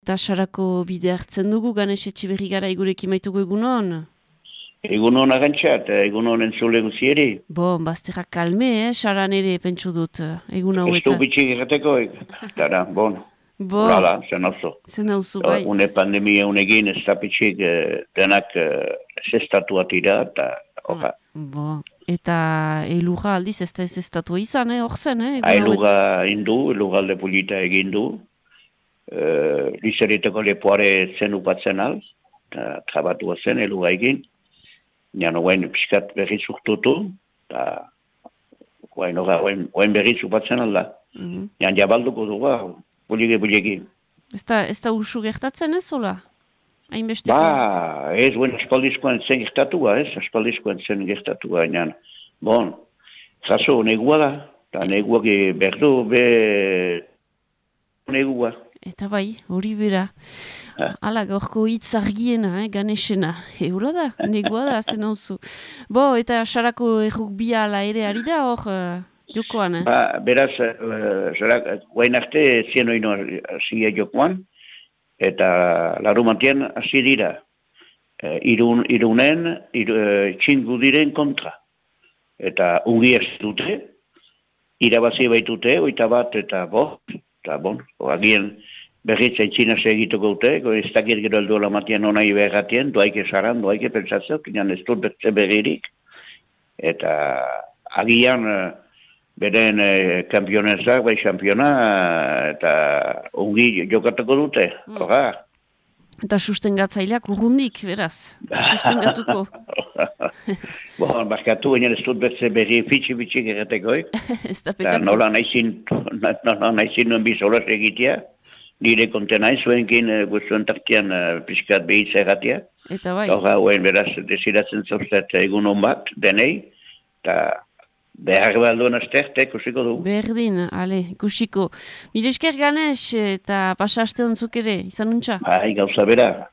Eta sarako bide hartzen dugu, Ganes Etxeberri gara igurekin maitugu egunon? Egunon agantzat, egunon entzule guzieri. Bazterrak kalme, saran ere pentsu dut, egun Ez du hauetan. bitxik egiteko, tara, urala, zen oso. Zen hauzu, bai. Une pandemia unegin ez da bitxik denak zestatua tira, eta hoja. Eta elurra aldiz ez da ez estatua izan, hor zen, egun hauetan. Ailuga indu, elugalde polita egin du. Lizeriteko lepoare zen upatzen al, trabatua zen, eluga egin. Nian oain piskat berriz urtutu, eta oain berriz upatzen alda. Nian jabalduko dugu, bulegi. Ez da ursu gertatzen ez, hola? Hainbesteko? Ez oain aspaldizkoan zen gertatua, aspaldizkoan gertatua, nian. Zaso, negua da, eta neguak berdu, negua. Eta bai, hori bera. Hala, gaurko hitz argiena, Ganesena. Eula da, negua da, zen hauzu. Eta sarako errukbia ala ere ari da, hor, jokoan, Beraz, guain arte zien oino zia jokoan, eta larumantien hasi dira. Irunen, txingu diren kontra. Eta ungi ez dute, irabazi baitute, 21 eta agien berriz aintzina segituko dute, ez dakit gero alduela matien onai behatien, doaike saran, doaike pentsatzeu, kinan ez dut bertze berririk. Eta agian beren kampionezak, bai kampiona, eta ungi jokatuko dute, horra. Eta sustengatzaileak urrundik, beraz, sustengatuko. Barkatu, baina ez dut bertze berri fitxik erreteko, Ez da pekatu. Nola naizin nuen bizolas egitea, nire kontenai zuenkin guztuen tartian pixkat behitza erratia. Eta bai. Horra, hoen beraz, desiratzen zauzet egun hon bat, denei, eta behar balduen azterte, ikusiko du. Berdin, ikusiko. Mire esker Ganes eta pasa aste ontzuk ere, izan nuntza? Gauza bera.